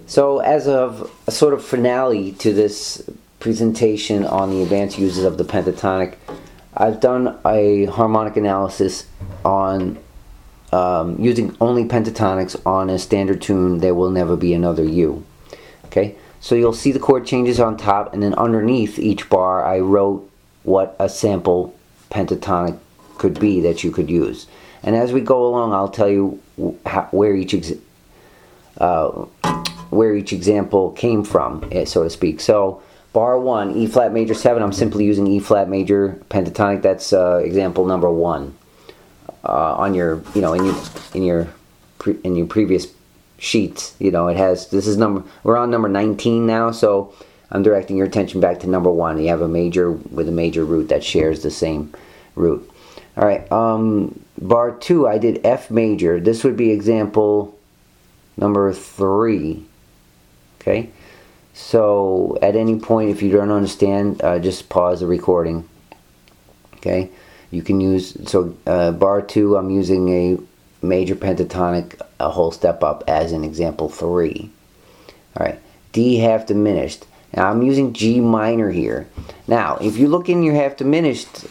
So as of a sort of finale to this presentation on the advanced uses of the pentatonic, I've done a harmonic analysis on using only pentatonics on a standard tune, There Will Never Be Another You. Okay, so you'll see the chord changes on top, and then underneath each bar I wrote what a sample pentatonic could be that you could use. And as we go along, I'll tell you where each example came from, so to speak. So bar 1, E flat major 7, I'm simply using E flat major pentatonic. That's example number 1 on your, in your previous sheets. It has, we're on number 19 now, so I'm directing your attention back to number 1. You have a major with a major root that shares the same root. All right, bar 2, I did F major. This would be example number 3. Okay, so at any point, if you don't understand, just pause the recording. Okay, you can use, so bar 2, I'm using a major pentatonic, a whole step up, as in example 3. All right, D half diminished. Now I'm using G minor here. Now, if you look in your half diminished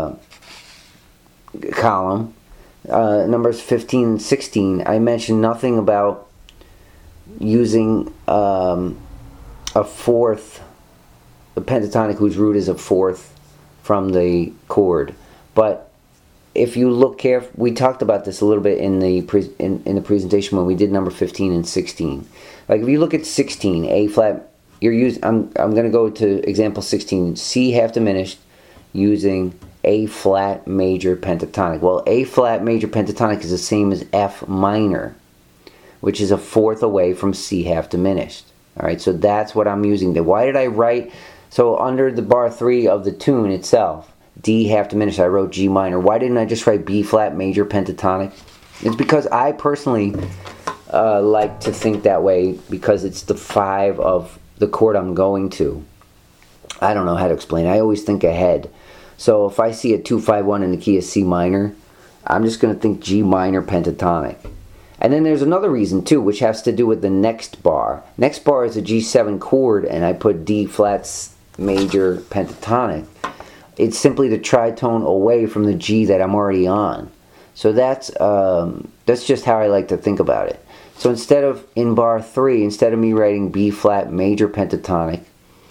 column, numbers 15 and 16, I mentioned nothing about using a fourth, a pentatonic whose root is a fourth from the chord. But if you look carefully, we talked about this a little bit in the presentation when we did number 15 and 16. Like if you look at 16, A flat, I'm going to go to example 16, C half diminished, using A flat major pentatonic. Well, A flat major pentatonic is the same as F minor, which is a fourth away from C half diminished. All right, so that's what I'm using there. Why did I write, so under the bar 3 of the tune itself, D half diminished, I wrote G minor. Why didn't I just write B flat major pentatonic? It's because I personally like to think that way, because it's the 5 of the chord I'm going to. I don't know how to explain it. I always think ahead. So if I see a 2-5-1 in the key of C minor, I'm just going to think G minor pentatonic. And then there's another reason too, which has to do with the next bar. Next bar is a G7 chord, and I put D flat major pentatonic. It's simply the tritone away from the G that I'm already on. So that's just how I like to think about it. So instead of, in bar 3, instead of me writing B flat major pentatonic,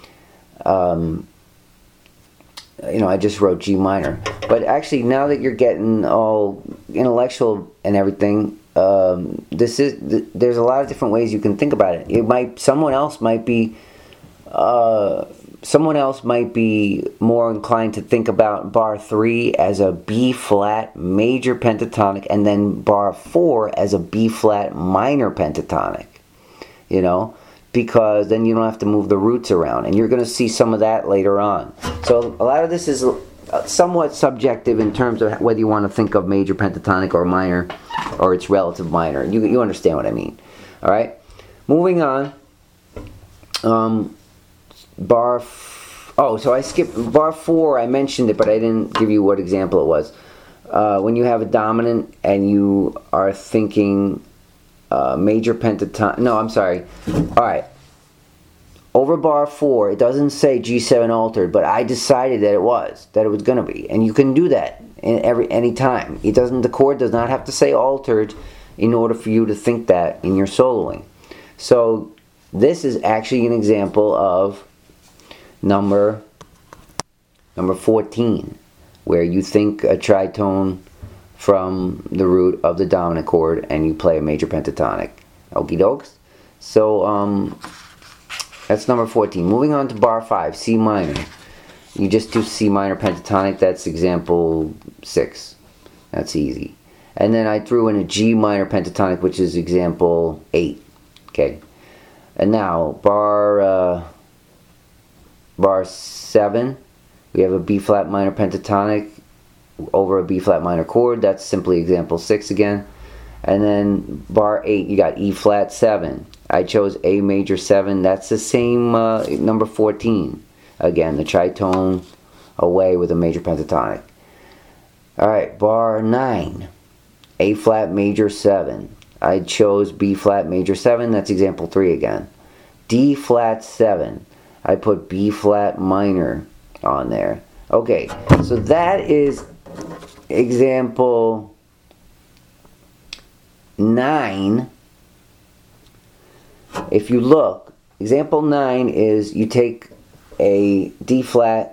I just wrote G minor. But actually, now that you're getting all intellectual and everything, there's a lot of different ways you can think about it. Someone else might be more inclined to think about bar 3 as a B flat major pentatonic, and then bar 4 as a B flat minor pentatonic. Because then you don't have to move the roots around, and you're going to see some of that later on. So a lot of this is somewhat subjective in terms of whether you want to think of major pentatonic or minor, or its relative minor. You understand what I mean. All right, moving on. So I skipped bar 4. I mentioned it, but I didn't give you what example it was. When you have a dominant and you are thinking major pentatonic. No, I'm sorry. All right. Over bar 4, it doesn't say G7 altered, but I decided that it was going to be, and you can do that any time. It doesn't. The chord does not have to say altered in order for you to think that in your soloing. So this is actually an example of number 14, where you think a tritone from the root of the dominant chord and you play a major pentatonic. Okie dokes. So that's number 14. Moving on to bar 5, C minor. You just do C minor pentatonic. That's example 6. That's easy. And then I threw in a G minor pentatonic, which is example 8. Okay. And now bar 7, we have a B flat minor pentatonic over a B flat minor chord. That's simply example 6 again. And then bar 8, you got E flat 7. I chose A major 7. That's the same number 14. Again, the tritone away with a major pentatonic. Alright, bar 9, A flat major 7. I chose B flat major 7. That's example 3 again. D flat 7. I put B flat minor on there. Okay, so that is example 9. If you look, example 9 is you take a D flat.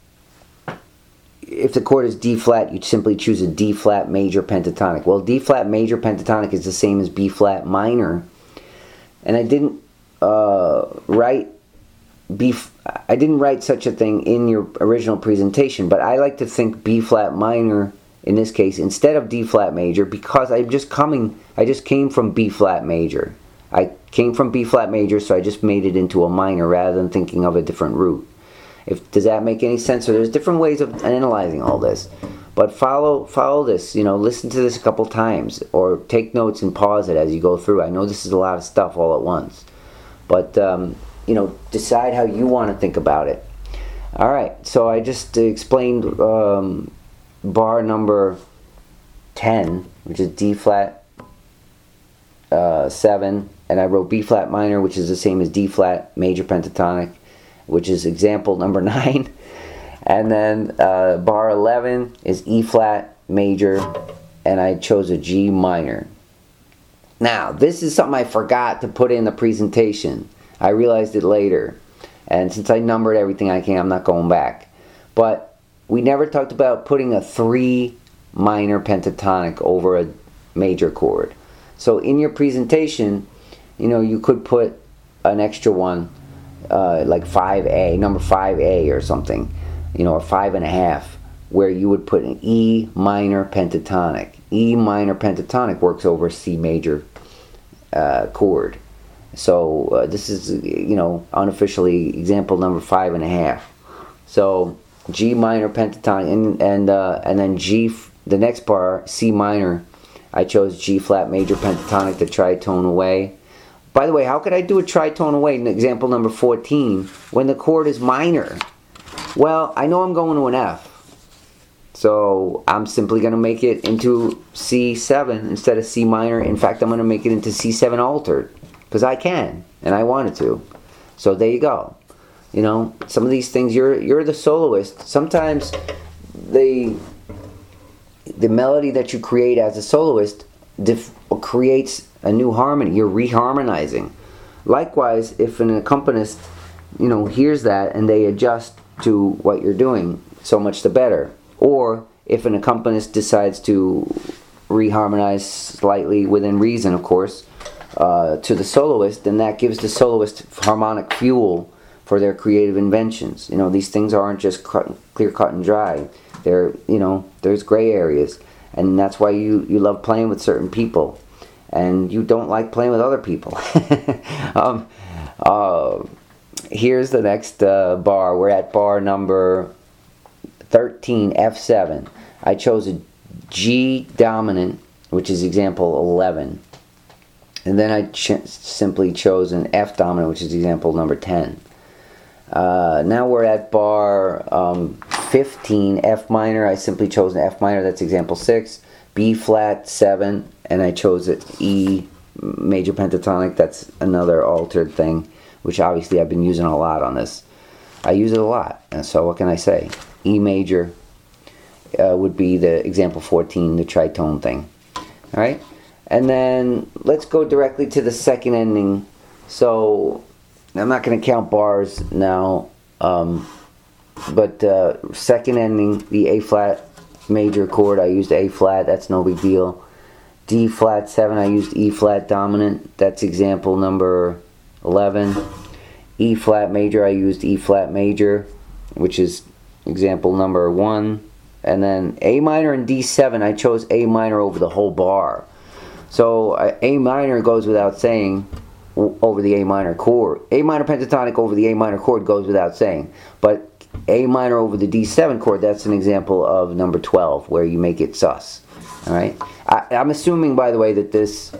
If the chord is D flat, you simply choose a D flat major pentatonic. Well, D flat major pentatonic is the same as B flat minor, and I didn't write such a thing in your original presentation, but I like to think B flat minor in this case instead of D flat major, because I just came from B flat major. I came from B flat major, so I just made it into a minor rather than thinking of a different root. Does that make any sense? So there's different ways of analyzing all this, but follow this. Listen to this a couple times, or take notes and pause it as you go through. I know this is a lot of stuff all at once, but decide how you want to think about it. All right. So I just explained bar number 10, which is D flat 7, and I wrote B flat minor, which is the same as D flat major pentatonic, which is example number 9. And then bar 11 is E flat major, and I chose a G minor. Now, this is something I forgot to put in the presentation. I realized it later. And since I numbered everything I can, I'm not going back. But we never talked about putting a 3 minor pentatonic over a major chord. So in your presentation, you could put an extra one, like 5A, number 5A or something, or 5.5, where you would put an E minor pentatonic. E minor pentatonic works over a C major chord. So this is, unofficially example number 5.5. So G minor pentatonic, and then G, the next bar, C minor, I chose G flat major pentatonic to tritone away. By the way, how could I do a tritone away in example number 14 when the chord is minor? Well, I know I'm going to an F, so I'm simply going to make it into C7 instead of C minor. In fact, I'm going to make it into C7 altered, because I can, and I wanted to. So there you go. Some of these things, you're the soloist. Sometimes the melody that you create as a soloist creates a new harmony. You're reharmonizing. Likewise, if an accompanist, hears that and they adjust to what you're doing, so much the better. Or if an accompanist decides to reharmonize slightly within reason, of course, to the soloist, then that gives the soloist harmonic fuel for their creative inventions. These things aren't just clear cut and dry. There's gray areas, and that's why you love playing with certain people, and you don't like playing with other people. Here's the next bar. We're at bar number 13, F7. I chose a G dominant, which is example 11. And then I simply chose an F dominant, which is example number 10. Now we're at bar 15, F minor. I simply chose an F minor, that's example 6. B flat 7, and I chose an E major pentatonic, that's another altered thing, which obviously I've been using a lot on this. I use it a lot, and so what can I say? E major would be the example 14, the tritone thing. Alright? And then let's go directly to the second ending. So I'm not going to count bars now, but second ending, the A flat major chord, I used A flat, that's no big deal. D flat 7, I used E flat dominant, that's example number 11. E flat major, I used E flat major, which is example number 1. And then A minor and D7, I chose A minor over the whole bar. So A minor goes without saying over the A minor chord. A minor pentatonic over the A minor chord goes without saying. But A minor over the D7 chord, that's an example of number 12, where you make it sus. Alright? I'm assuming, by the way, that this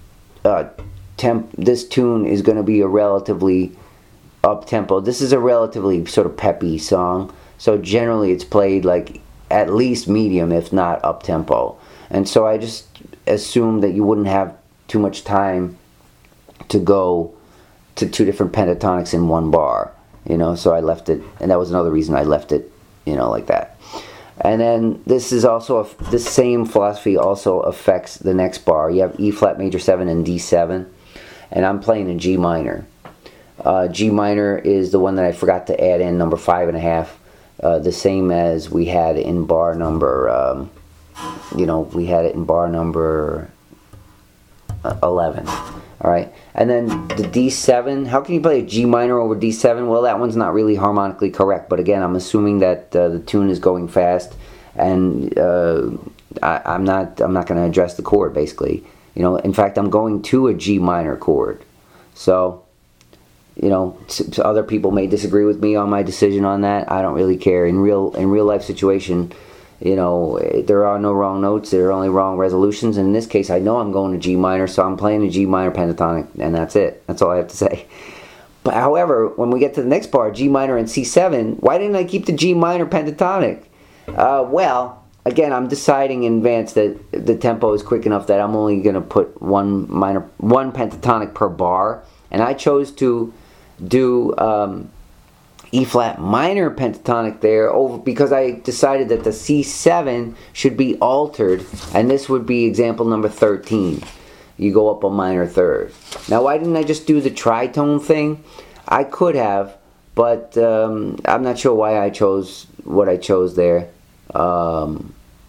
this tune is going to be a relatively up-tempo. This is a relatively sort of peppy song. So generally it's played like at least medium, if not up-tempo. And so I just assumed that you wouldn't have too much time to go to two different pentatonics in one bar, you know, so I left it, and that was another reason I left it, you know, like that. And then this is also, this same philosophy also affects the next bar. You have E flat major 7 and D7, and I'm playing in G minor. G minor is the one that I forgot to add in, number 5.5, the same as we had in bar number, you know, we had it in bar number 11. Alright, and then the D7, how can you play a G minor over D7? Well, that one's not really harmonically correct, but again, I'm assuming that the tune is going fast, and I'm not going to address the chord, basically. You know, in fact, I'm going to a G minor chord. So, you know, other people may disagree with me on my decision on that. I don't really care. In real life situation, you know, there are no wrong notes, there are only wrong resolutions. And in this case, I know I'm going to G minor, so I'm playing a G minor pentatonic, and that's it. That's all I have to say. But however, when we get to the next bar, G minor and C7, why didn't I keep the G minor pentatonic? Well, again, I'm deciding in advance that the tempo is quick enough that I'm only going to put one pentatonic per bar, and I chose to do E flat minor pentatonic there over because I decided that the C7 should be altered, and this would be example number 13. You go up a minor third. Now, why didn't I just do the tritone thing? I could have, but I'm not sure why I chose what I chose there. But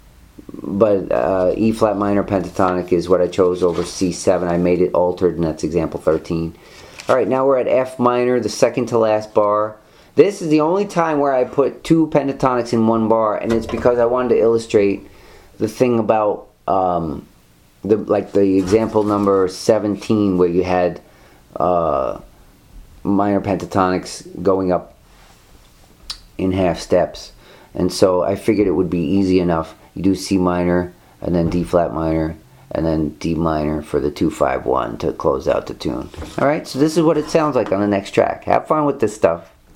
E flat minor pentatonic is what I chose over C7. I made it altered, and that's example 13. Alright, now we're at F minor, the second to last bar. This is the only time where I put two pentatonics in one bar, and it's because I wanted to illustrate the thing about the example number 17 where you had minor pentatonics going up in half steps. And so I figured it would be easy enough. You do C minor, and then D flat minor, and then D minor for the 2-5-1 to close out the tune. Alright, so this is what it sounds like on the next track. Have fun with this stuff.